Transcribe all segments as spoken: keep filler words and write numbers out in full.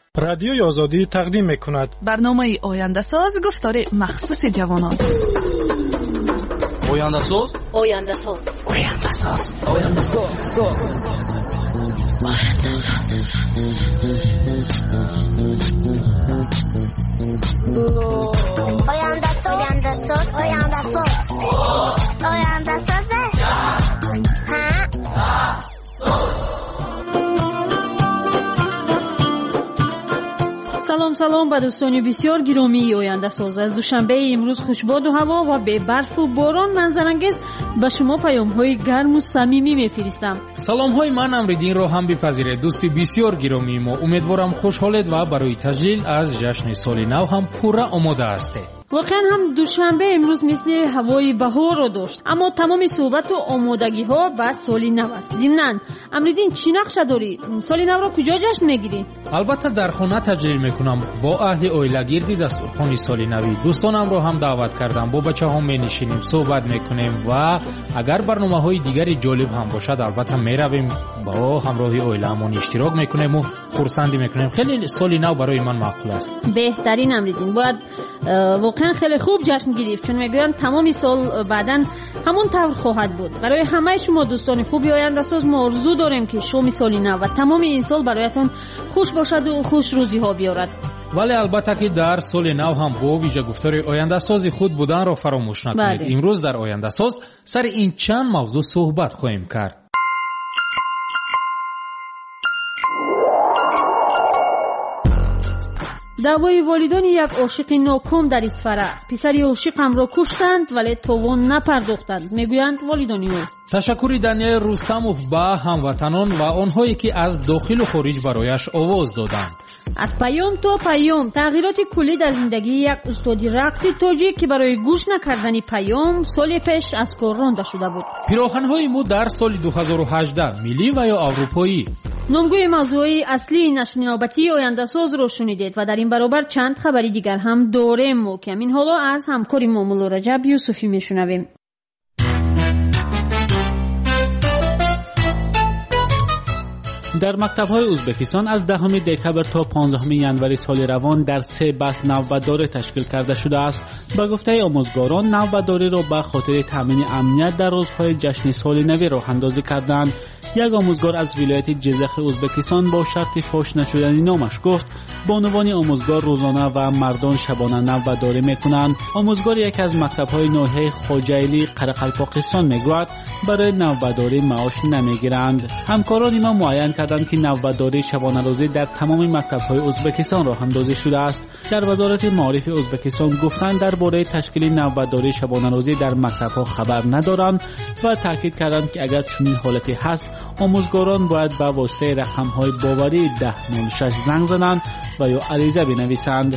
رادیوی آزادی تقدیم می‌کند برنامه آینده ساز گفتار مخصوص جوانان. آینده ساز آینده ساز آینده ساز آینده ساز آینده ساز آینده ساز آینده ساز آینده ساز سلام سلام به دوستان بسیار گرامی آینده ساز. از دوشنبه امروز خوشباد و هوا و به برف و باران منظرانگیز به شما پیام های گرم و صمیمی میفرستم. سلام های من امریدین رو هم بپذیرید. دوستی بسیار گرامی ما، امیدوارم خوشحالید و برای تجلیل از جشن سال نو هم پورا آماده هستید. واقعا هم دوشنبه امروز مثل هوای بهار رو داشت، اما تمام صحبت و آمادگی ها به سال نو است. ضمناً امریدین چی نقشه داری؟ سال نو رو کجا جشن میگیری؟ البته در خانه تجلیل میکنم با اهل اویله گردی دستورخوان سال نوی. دوستانم رو هم دعوت کردم، با بچه ها می نشینیم، صحبت میکنیم و اگر برنامه های دیگری جالب هم باشد البته میرویم با همراهی اویله‌مون اشتراک میکنیم و خرسندی میکنیم. خیلی سال نو برای من معقول است. بهترین امریدین باید واقعا خیلی خوب جشن گرفت، چون میگویم تمام سال بعدن همون طور خواهد بود. برای همه شما دوستان خوبی آینده ساز ما آرزو داریم که شوم سال نو و تمام این سال برایتان خوش باشد و خوش روزی ها بیارد. ولی البته که در سال نو هم با ویژه گفتار آینده سازی خود بودن را فراموش نکنید. بله. امروز در آینده ساز سر این چند موضوع صحبت خواهیم کرد. دعوای والدان یک عاشق ناکام در اسفره. پسری عاشقم را کشتند ولی تاوان نپرداختند، میگویند والدانی او. تشکر دانیل رستموف به هموطنان و آنهایی که از داخل و خارج برایش آواز دادند. از پیام تا پیام، تغییرات کلی در زندگی یک استاد رقص تاجیک که برای گوش نکردن پیام سال پیش از کار رانده شده بود. پیراهن‌های مو در سال دو هزار و هجده ملی و یا اروپایی. نامگوی موضوعی اصلی نشر نوبتی آینده ساز رو شنیدید و در این برابر چند خبری دیگر هم داریم. محکم این حالا از همکاری مولا رجب یوسفی میشنویم. در مکتب‌های ازبکستان از دهم دکبر تا پانزدهم ینوری سال روان در سه بس نوبت‌داری تشکیل کرده شده است. به گفته آموزگاران نوبت‌داری را به خاطر تامین امنیت در روزهای جشن سال نو راه اندازی کردند. یک آموزگار از ولایت جزخ ازبکستان با شرط فاش نشدن نامش گفت بانوان آموزگار روزانه و مردان شبانه نوبت‌داری می‌کنند. آموزگار یک از مکتب‌های ناحیه خواجه‌علی قرقلپاکستان می‌گوید برای نوبت‌داری معاش نمی‌گیرند. همکاران ما معین کردند که نوبت‌داری شبانه روزی در تمام مکتب‌های ازبکستان راه اندازی شده است. در وزارت معارف ازبکستان گفتند درباره تشکیل نوبت‌داری شبانه روزی در مکتب‌ها خبر ندارند و تاکید کردند که اگر چنین حالتی هست آموزگاران باید به واسطه رقم‌های باوری ده نود و شش زنگ زنند و یا عریضه بنویسند.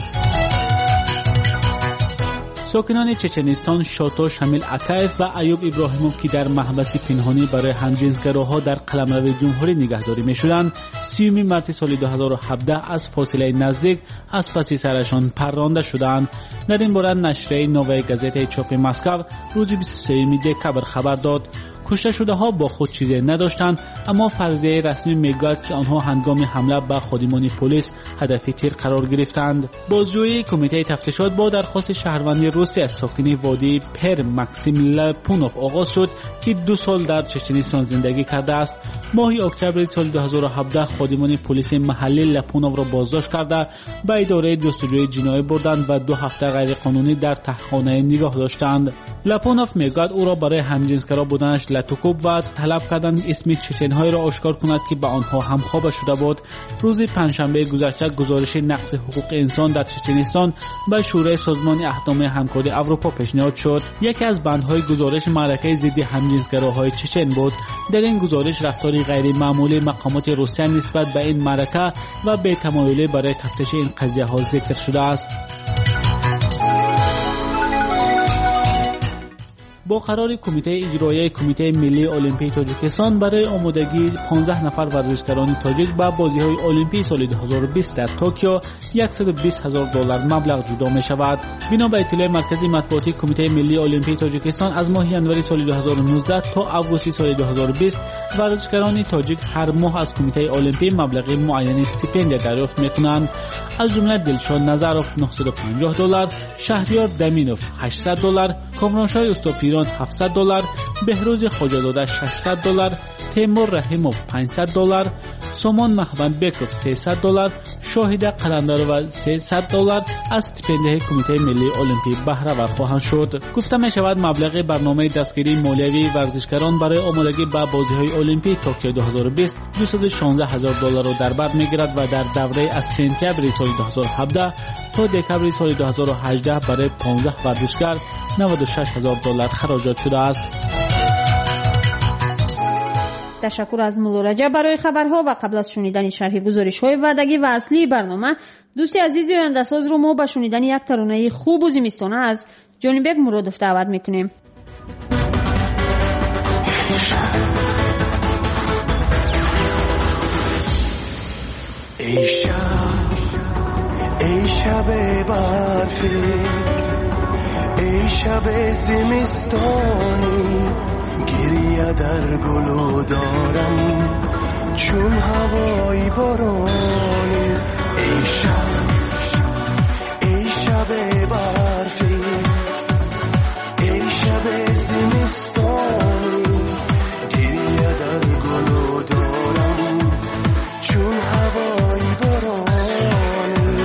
ساکنان چچنستان شاتا شمیل عکایف و ایوب ابراهیموف که در محبس پنهانی برای همجنسگراها در قلمرو جمهوری نگهداری می‌شدند، سیوم مارس سال دو هزار و هفده از فاصله نزدیک از پس سرشان پرانده شدند. در این باره نشریه نوای گازت چاپ مسکو روز بیست و سوم دکبر خبر داد. کشته شده ها با خود چیزی نداشتند، اما فرضیه رسمی میگوید که آنها هنگام حمله به خادمان پلیس هدف تیر قرار گرفتند. بازجویی کمیته تفتیشات با درخواست شهروندی روسی از ساکن وادی پر ماکسیم لپونوف آغاز شد که دو سال در چچنستان زندگی کرده است. ماه اکتبر سال دو هزار و هفده خادمان پلیس محلی لپونوف را بازداشت کرده به اداره جستجوی جنایی بردند و دو هفته غیر قانونی در تحقیقخانه نگاه داشتند. لپونوف میگوید او را برای همجنسگرا بودنش لطوکوب و طلب کردند اسم چچن‌های را آشکار کند که به آنها همخوابه شده بود. روز پنجشنبه گذشته گزارش نقض حقوق انسان در چچنستان به شورای سازمان احکام همکاری اروپا پیشنهاد شد. یکی از بندهای گزارش معرکه ضد همجنسگراهای چچن بود. در این گزارش رفتاری غیر معمولی مقامات روسیه نسبت به این معرکه و بی‌تمایلی برای تفتیش این قضیه ها ذکر شده است. با قرار کمیته اجرایی کمیته ملی المپیک تاجیکستان برای آمادگی پانزده نفر ورزشکاران تاجیک به بازی‌های المپیک سال دو هزار و بیست در توکیو صد و بیست هزار دلار مبلغ جدا می‌شود. بنا به اطلاع مرکز مطبوعاتی کمیته ملی المپیک تاجیکستان از ماه ژانویه سال دو هزار و نوزده تا اوت سال دو هزار و بیست ورزشکاران تاجیک هر ماه از کمیته المپیک مبلغ معین استیپندی دریافت می‌کنند. از جمله دلشاد نظروف نهصد و پنجاه دلار، شهریار دمینوف هشتصد دلار، کامرانشاه استوپیران هفتصد دلار، بهروز خواجه‌زاده ششصد دلار، تیمور رحیموف پانصد دلار، سامان محمدبکوف سیصد دلار، شاهد قلندرو سیصد دلار از استیپندیه کمیته ملی المپیک بهره ور خواهند شد. گفته می شود مبلغ برنامه دستگیری مالیوی ورزشکاران برای آمادگی به بازی‌های المپیک توکیو دو هزار و بیست دویست و شانزده هزار دلار را در بر میگیرد و در دوره از سپتامبر سال دو هزار و هفده تا دکمبر سال دو هزار و هجده برای پانزده ورزشکار نود و شش هزار دلار خراجات شده است. تشکر از مولا رجب برای خبرها و قبل از شنیدن شرح گزارش‌های وعدگی و اصلی برنامه، دوستی عزیز آینده‌ساز رو ما به شنیدن یک ترانه خوب و زمستانه از جانبک مرادوف دعوت میکنیم. ای شب ای شب برفی، ای شب زمستانی، گریه در گلو دارم چون هوای بارانی. ای شب ای شب برفی، ای شب زمستانی، گریه در گلو دارم چون هوای بارانی.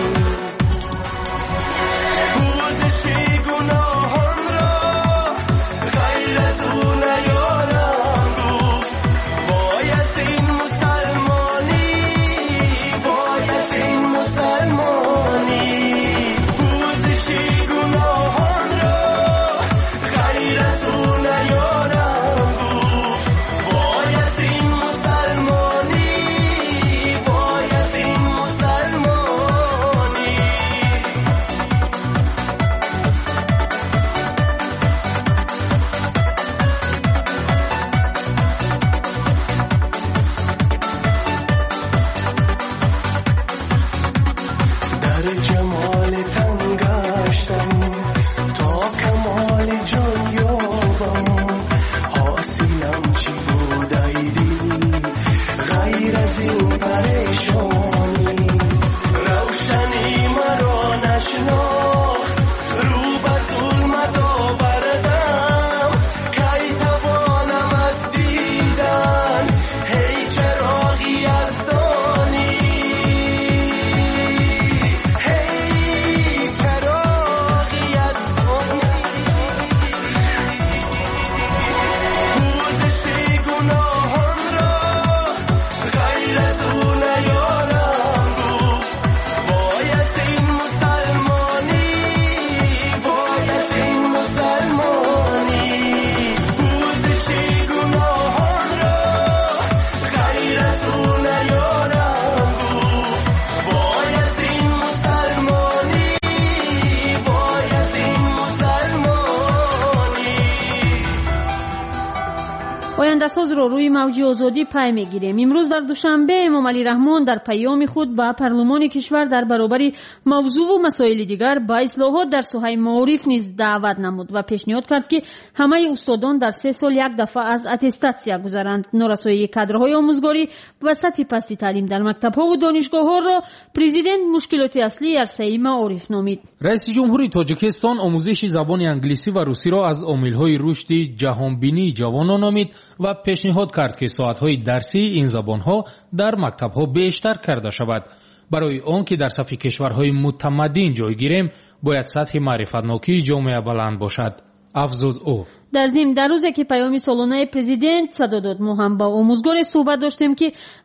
پوزش گناهان را غیر از او نیارم گفت، بایست این مسلمانی، بایست این مسلمانی. پوزش گناهان را غیر از او نیارم گفت، بایست این مسلمانی، بایست این مسلمانی. در جمال تن گشتم تا کمال جان یابم، حاصلم چی بود ای دل غیر از این پریشانی. روشنی مرا نشناخت، رو به ظلمت آوردم، کی توانم دیدن هی چراغی از دانی، هی چراغی از دانی. پوزش گناهان را غیر از او نیارم گفت، بایست این مسلمانی، بایست این مسلمانی. پوزش گناهان را غیر از او نیارم گفت، بایست این مسلمانی، بایست این مسلمانی. آینده‌ساز رو روی موج آزادی پی میگیریم. امروز در دوشنبه امام علی رحمان در پیام خود به پارلمان کشور در برابر موضوع و مسائل دیگر با اصلاحات در ساحه معارف نیز دعوت نمود و پیشنهاد کرد که همه استادان در سه سال یک دفعه از اتستاسیا گذرند. نارسایی کادرهای آموزگاری و سطح پستی تعلیم در مکتب‌ها و دانشگاه‌ها را پرزیدنت مشکلات اصلی عرصه معارف نامید. رئیس جمهوری تاجیکستان آموزش زبان انگلیسی و روسی را از عامل‌های رشد جهانبینی جوانان نامید و پیشنهاد کرد که ساعت‌های درسی این زبان‌ها در مکتب‌ها بیشتر کرده شود. برای آن که در صف کشورهای متمدن جای گیریم باید سطح معرفت‌ناکی جامعه بلند باشد، افزود او. در ضمن در روزی که پیام سالانه پرزیدنت صدا داد، ما هم با آموزگار صحبت داشتیم که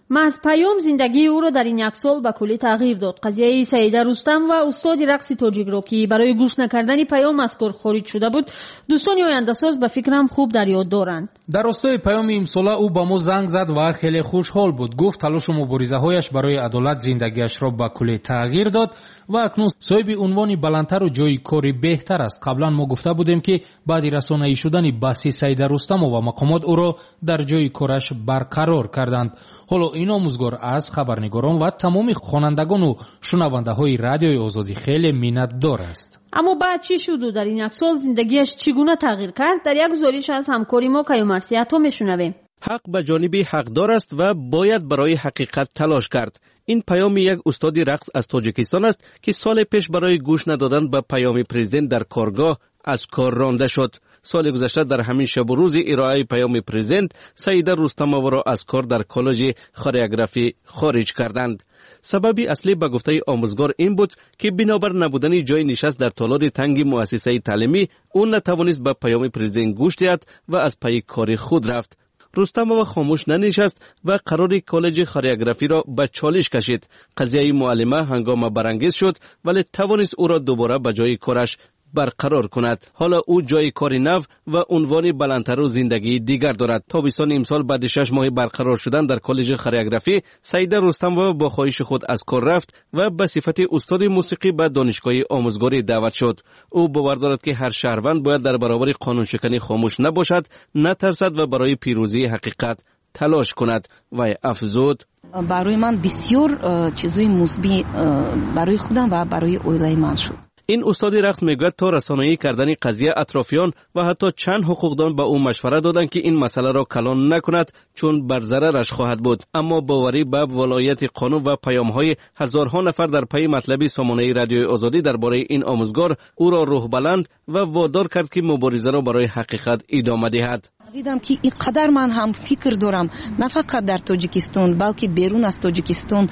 محض پیام زندگی او را در این یک سال به کلی تغییر داد. قضیه سعیده رستم و استاد رقص تاجیک را که برای گوش نکردن پیام از کار خارج شده بود، دوستان آینده ساز به فکرم خوب در یاد دارند. در راستای پیام امساله او به ما زنگ زد و خیلی خوشحال بود. گفت تلاش و مبارزه‌هایش برای عدالت زندگیش را به کلی تغییر داد و اکنون صاحب عنوان بلندتر و جای کاری بهتر است. قبلا ما گفته بودیم که بعد رسانه‌ای شدن بحث سعیده رستم و مقامات او را در جای کارش برقرار کردند. حالا این آموزگار از خبرنگاران و تمام خوانندگان و شنونده های رادیوی آزادی خیلی منتدار است. اما بعد چی شد و در این یک سال زندگیش چگونه تغییر کرد؟ در یک گزارش از همکاری ما کیومرثی عطا میشنویم. حق به جانب حقدار است و باید برای حقیقت تلاش کرد. این پیام یک استاد رقص از تاجیکستان است که سال پیش برای گوش ندادن به پیام پرزیدنت در کارگاه از کار رانده شد. سال گذشته در همین شب و روز ارائه پیام پرزیدنت، سعیده رستمووا را از کار در کالج کورئوگرافی خارج کردند. سببی اصلی به گفته آموزگار این بود که بنابر نبودن جای نشست در تالار تنگ مؤسسه تعلیمی، او نتوانست به پیام پرزیدنت گوش دهد و از پی کار خود رفت. رستمووا خاموش ننشست و قرار کالج کورئوگرافی را به چالش کشید. قضیه معلمه هنگام برانگیز شد ولی توانست او را دوباره به جای کارش برقرار کند. حالا او جای کار نو و عنوان بلندتر و زندگی دیگر دارد. تابستان امسال بعد شش ماه برقرار شدن در کالج کورئوگرافی، سعیده رستمووا با خواهش خود از کار رفت و به صفت استاد موسیقی به دانشگاه آموزگاری دعوت شد. او باور دارد که هر شهروند باید در برابر قانون شکنی خاموش نباشد، نترسد و برای پیروزی حقیقت تلاش کند. و افزود: برای من بسیار چیزای مثبت برای خودم و برای اویلای من شد. این استاد رقص میگوید تا رسانه‌ای کردن قضیه اطرافیان و حتی چند حقوقدان به او مشوره دادند که این مسئله را کلان نکند چون بر ضررش خواهد بود. اما باوری به ولایت قانون و پیام‌های هزارها نفر در پی مطلب سامانه رادیوی آزادی درباره این آموزگار او را روح بلند و وادار کرد که مبارزه را برای حقیقت ادامه دهد. دیدم که اینقدر من هم فکر دارم نه فقط در تاجیکستان بلکه بیرون از تاجیکستان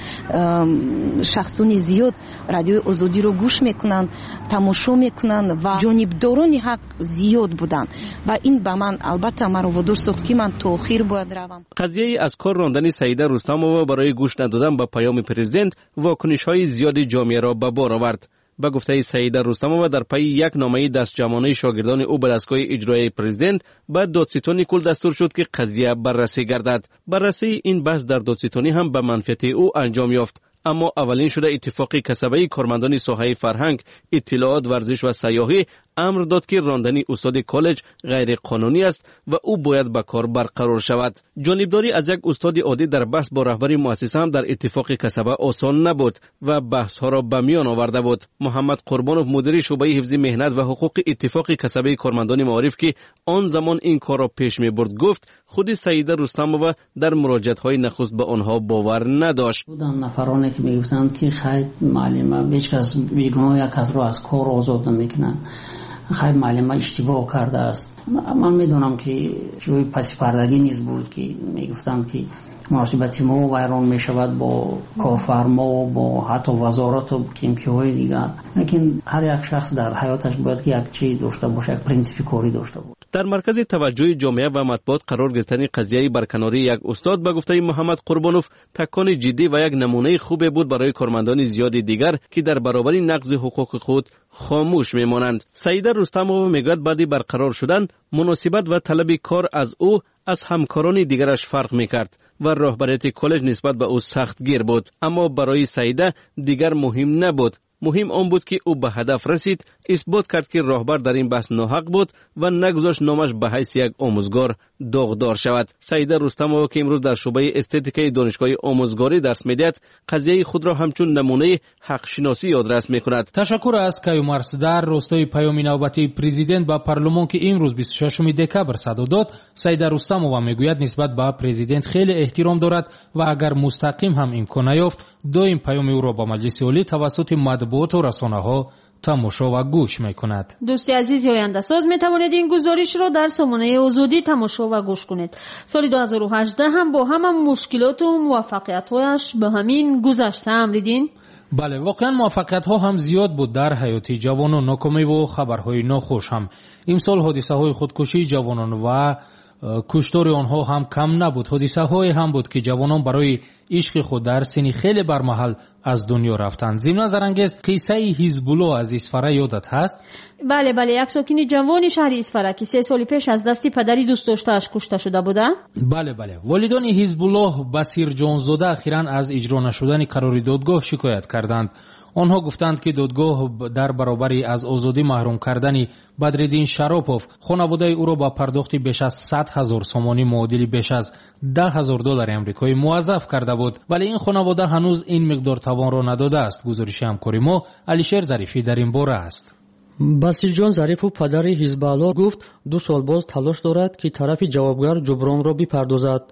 شخصانی زیاد رادیوی آزادی رو گوش میکنند، تماشا میکنند و جانبداران حق زیاد بودند و این به من البته مرا وادار ساخت که من تا آخر باید روم. قضیه از کار راندن سعیده رستمووا برای گوش ندادن به پیام پرزیدنت واکنش‌های زیادی جامعه را به بار آورد. به گفته سعیده رستمووا در پی یک نامه دستجمعانه شاگردان او به دستگاه اجرایی پرزیدنت به دادستانی کل دستور شد که قضیه بررسی گردد. بررسی این بحث در دادستانی هم به منفعت او انجام یافت. اما اولین شده اتفاقی کسبه کارمندان ساحه فرهنگ، اطلاعات، ورزش و سیاحی امر داد که راندن استاد کالج غیر قانونی است و او باید به کار برقرار شود. جانبداری از یک استاد عادی در بحث با رهبر مؤسسه هم در اتفاق کسبه آسان نبود و بحث ها را به میان آورده بود. محمد قربانوف مدیر شعبه حفظ مهنت و حقوق اتفاق کسبه کارمندان معارف که آن زمان این کار را پیش می برد گفت خود سعیده رستمووا در مراجعت های نخست به آنها باور نداشت. بودن نفرانی که میگفتند که خیر معلم هیچ کس بیگناه یک کس را از کار آزاد نمیکنند، خیر معلم اشتباه کرده است. من میدونم که جوی پس پردگی نیز بود که میگفتند که مناسبت ما ویران میشود با کارفرما و با حتی وزارت و کمکی های دیگر، لیکن هر یک شخص در حیاتش باید که یک چیز داشته باشه، یک پرینسیپ کاری داشته باشه. در مرکز توجه جامعه و مطبوعات قرار گرفتن قضیه برکناری یک استاد به گفته محمد قربانوف تکان جدی و یک نمونه خوب بود برای کارمندان زیاد دیگر که در برابر نقض حقوق خود خاموش میمانند. سعیده رستمووا میگوید بعد برقرار شدن مناسبت و طلب کار از او از همکاران دیگرش فرق میکرد و رهبریت کالج نسبت به او سخت گیر بود. اما برای سعیده دیگر مهم نبود. مهم آن بود که او به هدف رسید، اثبات کرد که راهبر در این بحث ناحق بود و نگذاشت نامش به حیث یک آموزگار داغدار شود. سعیده رستمووا که امروز در شعبه استتیکای دانشگاه آموزگاری درس می‌دهد، قضیه خود را همچون نمونه حق شناسی یادرس می‌کند. تشکر از کیومرث. در راستای پیام نوبتی پرزیدنت به پارلمان که امروز بیست و ششم دکبر صدر داد، سعیده رستمووا میگوید نسبت به پرزیدنت خیلی احترام دارد و اگر مستقیم هم امکان نیافت دائم پیام او را با مجلس عالی توسط مطبوعات و رسانه‌ها تماشا و گوش میکند. دوستی عزیز آینده ساز می توانید این گزارش را در سامانه آزادی تماشا و گوش کنید. سال دو هزار و هجده هم با هم مشکلات و موفقیت‌هایش به همین گذشته امریدین؟ بله، واقعا موفقیت ها هم زیاد بود در حیات جوانان، ناکامی و خبرهای ناخوش هم. امسال حادثه های خودکشی جوانان و куштори онҳо ҳам кам набуд. ҳодисаҳое ҳам буд ки ҷавонон барои ишқи худ дар синни хеле бармаҳал аз дунё рафтанд. зимна зарангез, қиссаи ҳизбулло аз Исфара ёдат ҳаст? бале бале як сокини ҷавони шаҳри Исфара ки се соли пеш аз дасти падари дӯстдоштааш кушта шуда буда. бале бале волидони ҳизбуллоҳ басирҷонзода ахиран аз иҷро нашудани қарори додгоҳ шикоят карданд. онҳо гуфтанд ки додгоҳ дар баробари аз озодӣ маҳрум кардани Бадриддин Шаропов хонаводаи ӯро ба пардохти беш аз сад ҳазор сомонӣ муодили беш аз даҳ ҳазор доллари амрикоӣ муаззаф карда буд, вале ин хонавода ҳанӯз ин миқдор тавонро надодааст. гузориши ҳамкори мо Алишер Зарифӣ дар ин бора аст. басирҷон Зарипов падари Ҳизбалло гуфт ду сол боз талош дорад ки тарафи ҷавобгар ҷубронро бипардозад.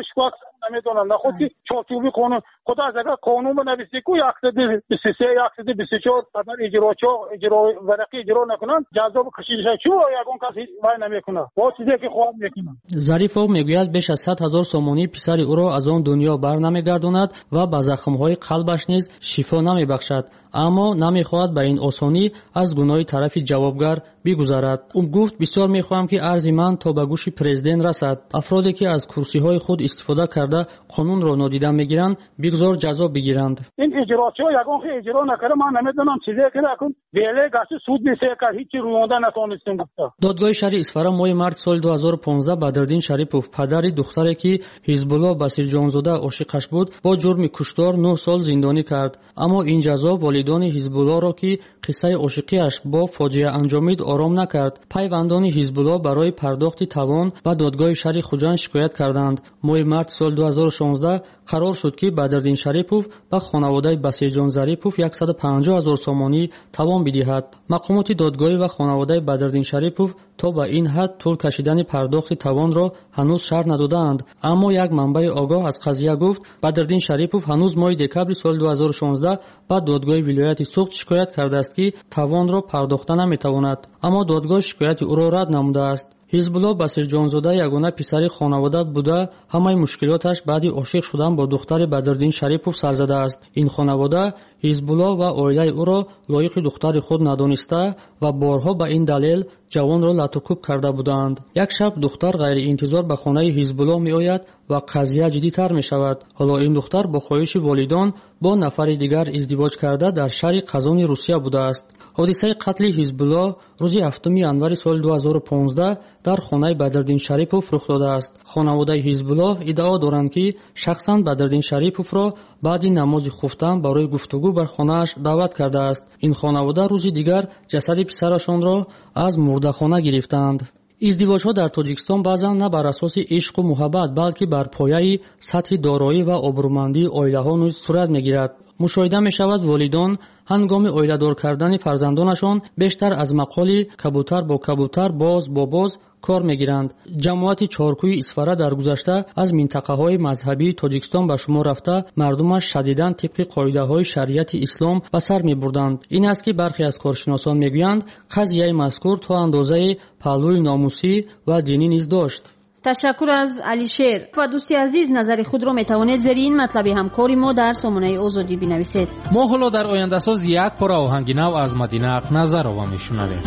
نمیدونم نه خودی چارچوبی قانون خدا از اگر قانون بنویسی کو صد و بیست و سه صد و بیست و چهار اگر اجراچو اجرا ورقی اجرا نکنن جزا بکشیدش چو یگون کسی وای نمیکنه با چیزی که خواب میکنه. ظریفов میگوید بیش از صد هزار سومونی پسری او را از آن دنیا برنمیگرداند و به زخمهای قلبش نیز شفا نمیبخشد، اما نمیخواهد به این آسانی از گناه طرف جوابگر بگذرد. او گفت بسیار میخواهم که عرض من تا به گوش پرزیدنت رسد. افرادی که از کرسی های خود استفاده کرده قانون را نادیده میگیرند بگذار جزا بگیرند. این اجراچو یگون که اجرا نکنه من نمیدونم چیزی که نکن ویله گاش سود میشه که هیچ روونده نتونستیم گفته. دادگاه شهر اصفهان ماه مارس سال دو هزار و پانزده بدردین شریپov پدری دختری که حزبالله بصیرجانزاده عاشقش بود با جرم کشتار نه سال زندانی کرد، اما این جزا والدان حزبالله را که قصه عاشقیش با فاجعه انجامید آرام نکرد. پیوندان حزبالله برای پرداخت توان به دادگاه شهر خوجند شکایت کردند. ماه مارس سال دو هزار و شانزده قرار شد که بدردین شریپov به خانواده بصیرجان ظریپov صد و پنجاه هزار سومانی توان بدهد. مقامات دادگاهی و خانواده بدردین شریپov تا به این حد طول کشیدن پرداخت توان را هنوز شرح ندادند، اما یک منبع آگاه از قضیه گفت بدردین شریپov هنوز ماه دکبر سال دو هزار و شانزده به دادگاه ولایت سوخت شکایت کرده است که توان را پرداخته نمیتواند، اما دادگاه شکایت او را رد نموده است. حزبالله بصیرجانزاده یگانه پسر خانواده بوده، همه مشکلاتش بعد عاشق شدن با دختر بدردین شریپov سر زده است. این خانواده حزبالله و عائله او را لایق دختر خود ندانسته و بارها به این دلیل جوان را لطوکوب کرده بودند. یک شب دختر غیر انتظار به خانه حزبالله می آید و قضیه جدی تر می شود. حالا این دختر با خواهش والدان با نفر دیگر ازدواج کرده در شهر قزان روسیه بوده است. حادثه قتل حزبالله روز هفتم январи سال دو هزار و پانزده در خانه بدردین شریپov رخ داده است. خانواده حزبالله ادعا دارند که شخصا بدردین شریپov را بعد نماز خفتن برای گفتگو بر خانه‌اش دعوت کرده است. این خانواده روز دیگر جسد پسرشان را از مردهخانه گرفتند. ازدواج‌ها در تاجیکستان بعضا نه بر اساس عشق و محبت بلکه بر پایه سطح دارایی و آبرومندی عائله‌ها نیز صورت می‌گیرد. مشاهده می‌شود والدان هنگام عائله‌دار کردن فرزندانشان بیشتر از مقاله کبوتر با کبوتر باز با باز کار می‌گیرند. جماعت چهارکوی اصفهان در گذشته از منطقه‌های مذهبی تاجیکستان به شمار رفته مردمش شدیداً طبق قاعده‌های شریعت اسلام به سر می‌بردند. این است که برخی از کارشناسان می‌گویند قضیه مذکور تا اندازه پهلوی ناموسی و دینی نیز داشت. تشکر از علیشیر. و دوستی عزیز نظر خود را میتوانید زیر این مطلب همکاری ما در سامانه آزادی بنویسید. ما حالا در آینده ساز یک پاره آهنگ نو از مدینه اقنظر را میشنویم.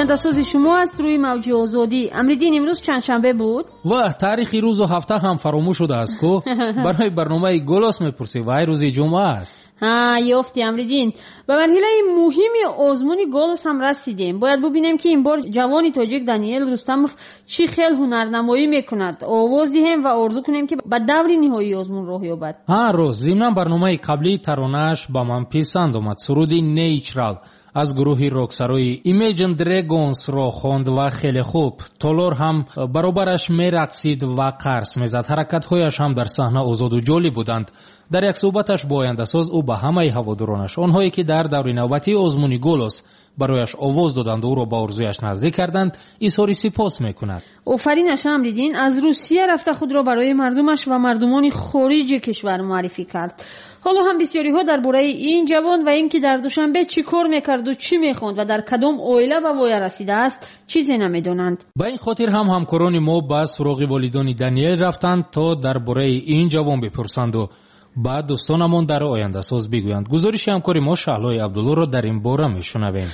گوینده‌ساز شما است روی موج آزادی. امریدین امروز چند شنبه بود؟ و تاریخی روز و هفته هم فراموش شده است کو. برای برنامه گلوس میپرسی وای روز جمعه است. ها یافتی امریدین. به مرحله مهمی آزمون گلوس هم رسیدیم. باید ببینیم که این بار جوانی تاجیک دانیل رستموف چی خیل هنرنمایی میکند. آواز دهیم و آرزو کنیم که به دور نهایی آزمون راه یابد. ها روز ضمن برنامه قبلی ترانه‌اش با من پسند آمد. سرودی نیچرال از گروهی راکسرای ایمیجن درگونز را خواند و خیلی خوب. تولور هم برابرش میرقصید و قرص میزد. حرکت‌هایش هم در صحنه آزاد و جالب بودند. در یک صحبتش با آینده‌ساز او به همه هوادارانش، آنهایی که در دور نوبتی آزمون گلوس برایش آواز دادند و او را به آرزویش نزدیک کردند، اظهار سپاس میکند. آفرینش امریدین از روسیه رفته خود را برای مردمش و مردمان خارج کشور معرفی کرد. حالا هم بسیاری ها درباره این جوان و اینکه در دوشنبه چی کار میکرد و چی میخوند و در کدام عائله به وای رسیده است چیزی نمیدونند. به این خاطر هم همکاران ما به سراغ والدان دانیل رفتند تا درباره این جوان بپرسند و بعد دوستانمون در آینده ساز بگویند. گزارش همکار ما شهلای عبدالله را در این باره میشنویم.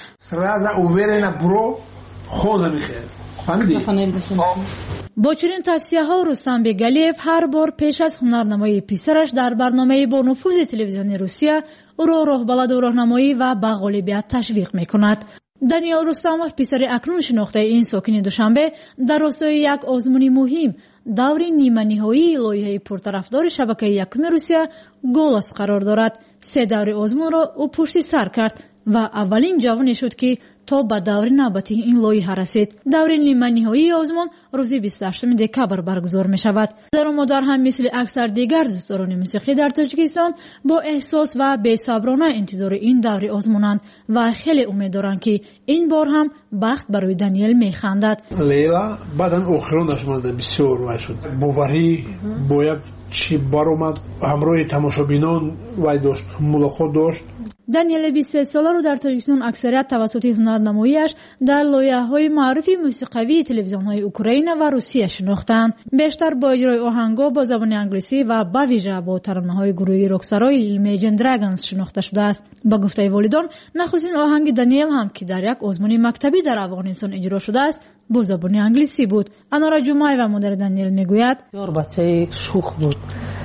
با چنین توصیه ها رستم بیگلیف هر بار پیش از هنرنمایی پسرش در برنامه با نفوذ تلویزیونی روسیه او را راهبلد و راهنمایی و به غالبیت تشویق میکند. دانیل رستموف پسر اکنون شناخته این ساکن دوشنبه در راستای یک آزمون مهم دور نیمه نهایی لایحه پرطرفدار شبکه یکم روسیه گلوس قرار دارد. سه دور آزمون را او پشت سر کرد و اولین جوانی شد که تا به دور نوبتی این لایحه رسید. دور نیمه نهایی آزمون روز بیست و هشتم دکبر برگزار می شود. در مادر هم مثل اکثر دیگر دوستداران موسیقی در تاجیکستان با احساس و بی‌صبرانه انتظار این دور آزمونند و خیلی امید دارند که این بار هم بخت برای دانیل می خندد. لیلا بعدن آخرانش مانده بسیار وای شد. باوری باید چی بار اومد همراه تماشابینان وای داشت ملاقات داشت. دانیل بیست و سه ساله رو در تاجیکستان اکثریت توسط هنرنماییش در لایحه‌های معروف موسیقی تلویزیون‌های اوکراین و روسیه شناختند. بیشتر با اجرای آهنگ‌ها با زبان انگلیسی و با ویژه با ترانه‌های گروهی راکسرای ایمیجن درگونز شناخته شده است. با گفته والدان نخستین آهنگ دانیل هم که در یک آزمون مکتبی در افغانستان اجرا شده است با زبان انگلیسی بود. انارا جمعه و مادر دانیل میگوید یار بچه شوخ بود.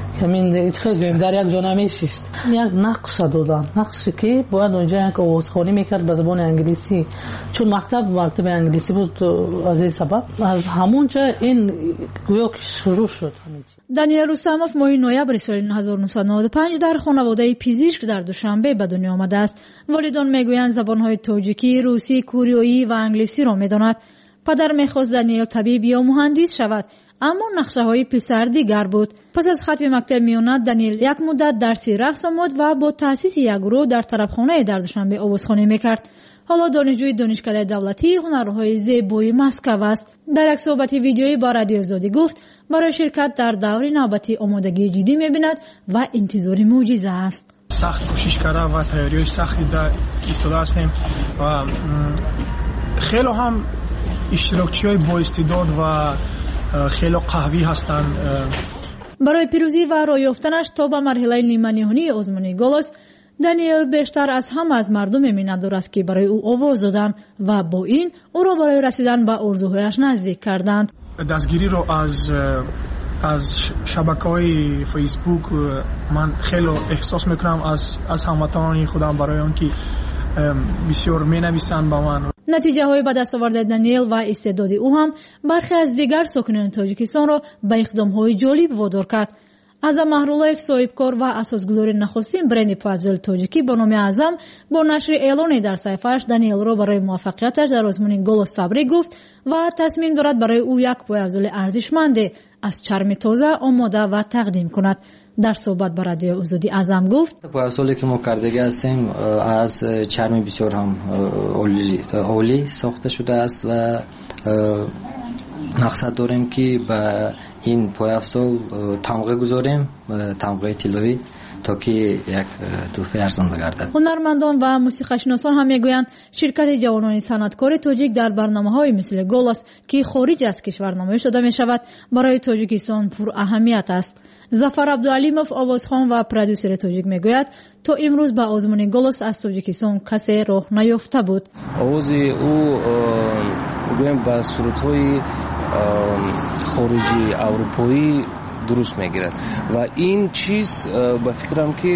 همین خیلی در یک جا نمیشیست. یک نقش دادن نقشی که باید اونجا یک آوازخوانی میکرد به زبان انگلیسی، چون مکتب مکتب انگلیسی بود. از این سبب از همونجا این گویا که شروع شد. دانیل رستموف ماه نوامبر سال هزار و نهصد و نود و پنج در خانواده پزشک در دوشنبه به دنیا آمده است. والدان میگویند زبانهای تاجیکی، روسی، کوریایی و انگلیسی را میداند. پدر میخواست دانیل طبیب یا مهندس شود، اما نقشه های پسر دیگر بود. پس از ختم مکتب میانه دانیل یک مدت درسی رقص آمد و با تأسیس یک گروه در طربخانه در دوشنبه آوازخوانی میکرد. حالا دانشجوی دانشکده دولتی هنرهای زیبایی مسکو است. در یک صحبت ویدیویی با رادیو آزادی گفت برای شرکت در دور نوبتی آمادگی جدی میبیند و انتظار معجزه است. سخت کوشش کرده و تیاری‌های سختی در ایستاده هستیم و خیلی هم اشتراکچی‌های با استعداد و خیلی قوی هستند. برای پیروزی و راه یافتنش تا به مرحله نیمه نهایی آزمون گلوس دانیل بیشتر از همه از مردم می‌ندارد است که برای او آواز دادند و با این او را برای رسیدن به آرزوهایش نزدیک کردند. دستگیری رو از از شبکه‌های فیسبوک من خیلی احساس میکنم از از هموطنان خودم برای آن که بسیار می‌نویسند با من. نتیجه های به دست آورده دانیل و استعداد او هم برخی از دیگر ساکنان تاجیکستان را به اقدام های جالب وادار کرد. اعظم مهرولایف صاحبکار و اساسگذار نخستین برند پایافزار تاجیکی با نام اعظم با نشر اعلانی در صفحه‌اش دانیل را برای موفقیتش در آزمون گلوس تبریک گفت و تصمیم دارد برای او یک پایافزار ارزشمند از چرم تازه آماده و تقدیم کند. در صحبت با رادیو آزادی اعظم گفت پایافزاری که ما کرده هستیم از چرم بسیار هم عالی ساخته شده است و مقصد داریم که به این پایافزار تمغه گذاریم، تمغه طلایی، تا که یک تحفه ارزان بگردد. هنرمندان و موسیقی‌شناسان هم میگویند شرکت جوانان صنعتکار تاجیک در برنامه‌های مثل گلوس که خارج از کشور نمایش داده می‌شود برای تاجیکستان پر اهمیت است. зафар абдуалимов овозхон ва продюсери тоҷик мегӯяд то имрӯз ба озмуни голос аз тоҷикистон касе роҳ наёфта буд. овози ӯ гӯем ба сурудҳои хориҷи аврупоӣ дуруст мегирад ва ин чиз ба фикрам ки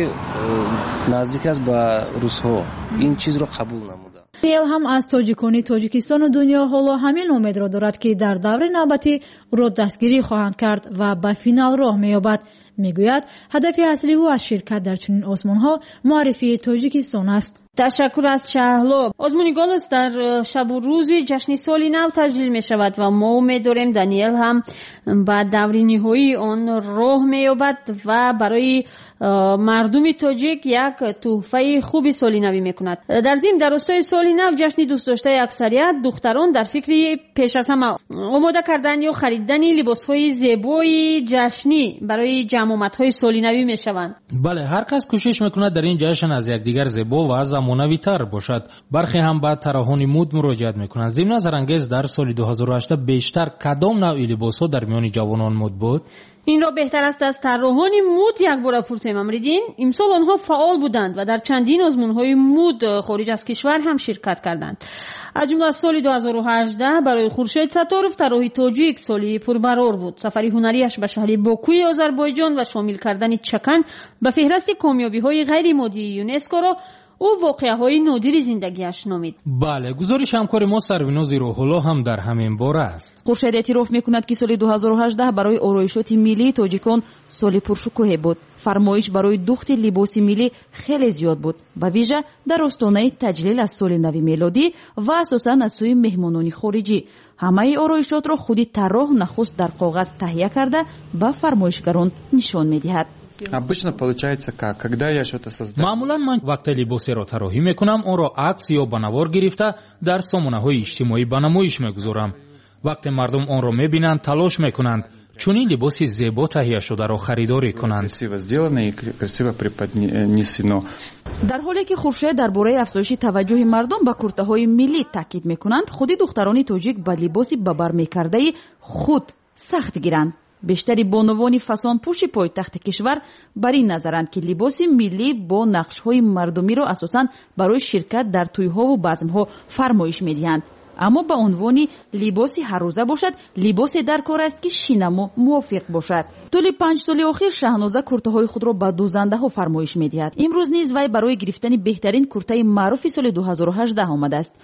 наздик аст ба русҳо. ин чизро қабул намуда. ел ҳам аз тоҷикони тоҷикистону дунё ҳоло ҳамин умедро дорад ки дар даври навбатӣ ӯро дастгирӣ хоҳанд кард ва ба финал роҳ меёбад. мегӯяд ҳадафи аслӣ ӯ аз ширкат дар чунин озмунҳо муаррифии тоҷикистон аст. ташаккур аз шаҳло. озмуни голос дар шабу рӯзи ҷашни соли нав таҷлил мешавад ва мо умед дорем Даниэл ҳам ба даври ниҳоии он роҳ меёбад ва барои мардуми тоҷик як тӯҳфаи хуби соли навӣ мекунад. дар зимн дар ростои соли нав ҷашни дӯстдоштаи аксарият духтарон дар фикри пеш аз ҳама омода кардан ё харидани либосҳои зебои ҷашнӣ барои ҷамъомадҳои соли навӣ мешаванд. бале, ҳар кас кӯшиш мекунад дар ин ҷашн аз якдигар зебо ва замонавитар бошад. бархе ҳам ба тароҳони муд муроҷиат мекунанд. зимна зарангез дар соли ду ҳазору ҳаштад бештар кадом навъи либосҳо дар миёни ҷавонон мод буд? инро беҳтар аст аз тарроҳони муд якбора пурсем. амридин имсол онҳо фаъол буданд ва дар чандин озмунҳои муд хориҷ аз кишвар ҳам ширкат карданд. аз ҷумла аз соли ду ҳазору ҳаждаҳ барои Хуршед Сатторов тарроҳи тоҷик соли пурбарор буд. сафари ҳунариаш ба шаҳри Бокуи Озарбойҷон ва шомил кардани Чакан ба феҳрасти комёбиҳои ғайримоддии ЮНЕСКОро ӯ воқеаҳои нодири зиндагиаш номид. бале, гузориши ҳамкори мо Сарвинози Рӯҳулло ҳам дар ҳамин бора аст. Хуршед эътироф мекунад ки соли ду ҳазору ҳаждаҳ барои ороишоти миллии тоҷикон соли пуршукӯҳе буд. фармоиш барои духти либоси миллӣ хеле зиёд буд, ба вижа дар остонаи таҷлил аз соли нави мелодӣ ва асосан аз сӯи меҳмонони хориҷӣ. ҳамаи ороишотро худи тарроҳ нахуст дар коғаз таҳия карда ба фармоишгарон нишон медиҳад. Обычно получается как, когда я что-то создаю. маъмулан ман вақте либосеро тарроҳӣ мекунам, онро акс ё ба навор гирифта дар сомонаҳои иҷтимоӣ ба намоиш мегузорам. вақте мардум онро мебинанд, талош мекунанд чунин либоси зебо таҳия шударо харидорӣ кунанд. дар ҳоле ки Хуршед дар бораи афзоиши таваҷҷӯҳи мардум ба куртаҳои миллӣ таъкид мекунанд, худи духтарони тоҷик ба либоси ба бар мекардаи худ сахт гиранд. бештари бонувони фасонпӯши пойтахти кишвар бар ин назаранд ки либоси миллӣ бо нақшҳои мардумиро асосан барои ширкат дар тӯйҳову базмҳо фармоиш медиҳанд. аммо ба унвони либоси ҳаррӯза бошад, либосе дар кор аст ки шинаму мувофиқ бошад. тӯли панҷ соли охир Шаҳноза куртаҳои худро ба дӯзандаҳо фармоиш медиҳад. имрӯз низ вай барои гирифтани беҳтарин куртаи маъруфи соли ду ҳазору ҳаждаҳ омадааст.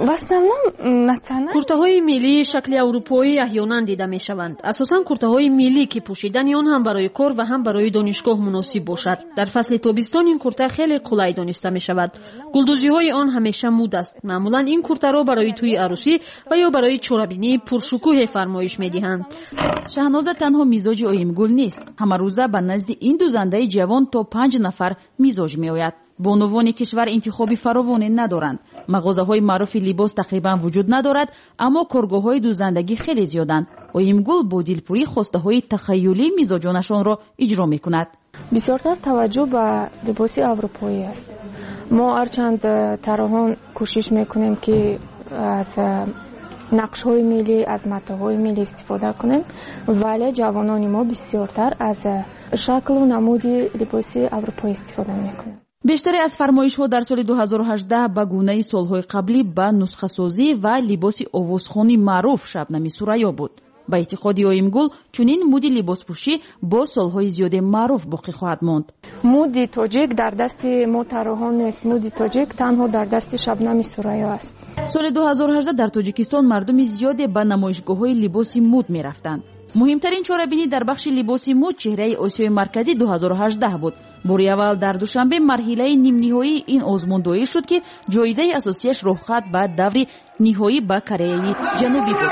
куртаҳои миллии шакли аврупоӣ аҳёнан дида мешаванд. асосан куртаҳои миллӣ ки пӯшидани он ҳам барои кор ва ҳам барои донишгоҳ муносиб бошад. дар фасли тобистон ин курта хеле қулай дониста мешавад. гулдузиҳои он ҳамеша муд аст. маъмулан ин куртаро барои тӯи арӯсӣ ва ё барои чорабинии пуршукӯҳе фармоиш медиҳанд. Шаҳноза танҳо мизоҷи оимгул нест. ҳамарӯза ба назди ин дӯзандаи ҷавон то панҷ нафар мизоҷ меояд. бонувони кишвар интихоби фаровоне надоранд. мағозаҳои маъруфи либос тақрибан вуҷуд надорад, аммо коргоҳҳои дӯзандагӣ хеле зиёданд. оимгул бо дилпурӣ хостаҳои тахайюлии мизоҷонашонро иҷро мекунад. бисёртар таваҷҷӯҳ ба либоси аврупоӣ аст. мо ҳарчанд тароҳон кӯшиш мекунем ки аз нақшҳои миллӣ, аз матоъҳои миллӣ истифода кунем, вале ҷавонони мо бисёртар аз шаклу намуди либоси аврупоӣ истифода мекунем. бештаре аз фармоишҳо дар соли ду ҳазору ҳаждаҳ ба гунаи солҳои қаблӣ ба нусхасозӣ ва либоси овозхони маъруф Шабнами Сурайё буд. ба эътиқоди оимгул чунин муди либоспӯшӣ бо солҳои зиёде маъруф боқӣ хоҳад монд. муди тоҷик дар дасти мо тароҳон нест. муди тоҷик танҳо дар дасти Шабнами Сурайё аст. соли ду ҳазору ҳаждаҳ дар тоҷикистон мардуми зиёде ба намоишгоҳҳои либоси муд мерафтанд. муҳимтарин чорабинӣ дар бахши либоси муд чеҳраи Осиёи марказӣ ду ҳазору ҳаждаҳ буд. бори аввал дар душанбе марҳилаи нимниҳоии ин озмун доир шуд ки ҷоизаи асосияш роҳхат ба даври ниҳоӣ ба Кореяи ҷанубӣ буд.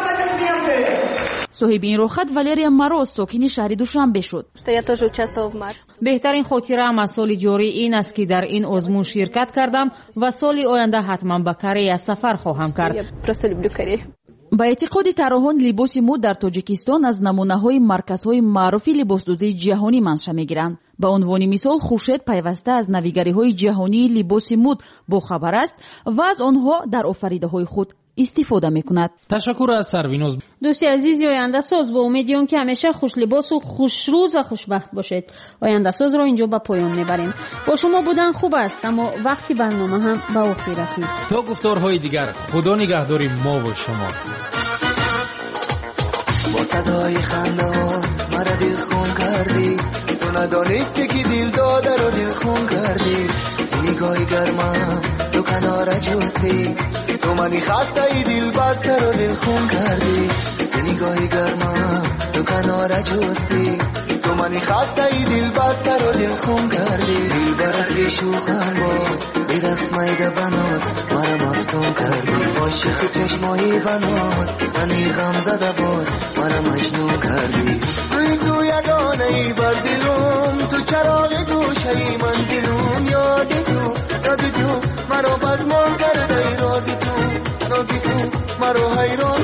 соҳиби ин роҳхат Валерия Мороз сокини шаҳри Душанбе шуд. беҳтарин хотираам аз соли ҷорӣ ин аст ки дар ин озмун ширкат кардам ва соли оянда ҳатман ба Корея сафар хоҳам кард. ба эътиқоди тароҳон либоси муд дар Тоҷикистон аз намунаҳои марказҳои маъруфи либосдӯзии ҷаҳонӣ манша мегиранд. ба унвони мисол Хуршед пайваста аз навигариҳои ҷаҳонии либоси муд бохабар аст ва аз онҳо дар офаридаҳои худ استفاده میکند. تشکر از سروینوز. دوستی عزیزی آینده ساز، با امیدیم که همیشه خوش لباس و خوش روز و خوشبخت باشید. آینده ساز را اینجا به پایان میبریم. با شما بودن خوب است، اما وقتی برنامه هم به وقتی رسید. تا گفتارهای دیگر، خدا نگهداری ما و شما. با صدای خندان مرا دل خون کردی، تو ندانستی که دل داده رو دل خون کردی. نگاهی گرمم تو کنار جستی، تو منی خسته ای دل بسته رو دل خون کردی. نگاهی گرمم تو کنار جستی، تو منی خسته ای دل بسته رو دل خون کردی. دل برد شوخم باز به دست میده بناز مرا مفتون کردی. عاشق چشمایی بناز منی غم زده باز مرا مجنون کردی. ای تو یگانه ای بر دلم، تو چراغ گوشه ای منزلم. یاد تو یاد تو مرا بدمان کرده ای، رازی تو رازی تو مرا حیران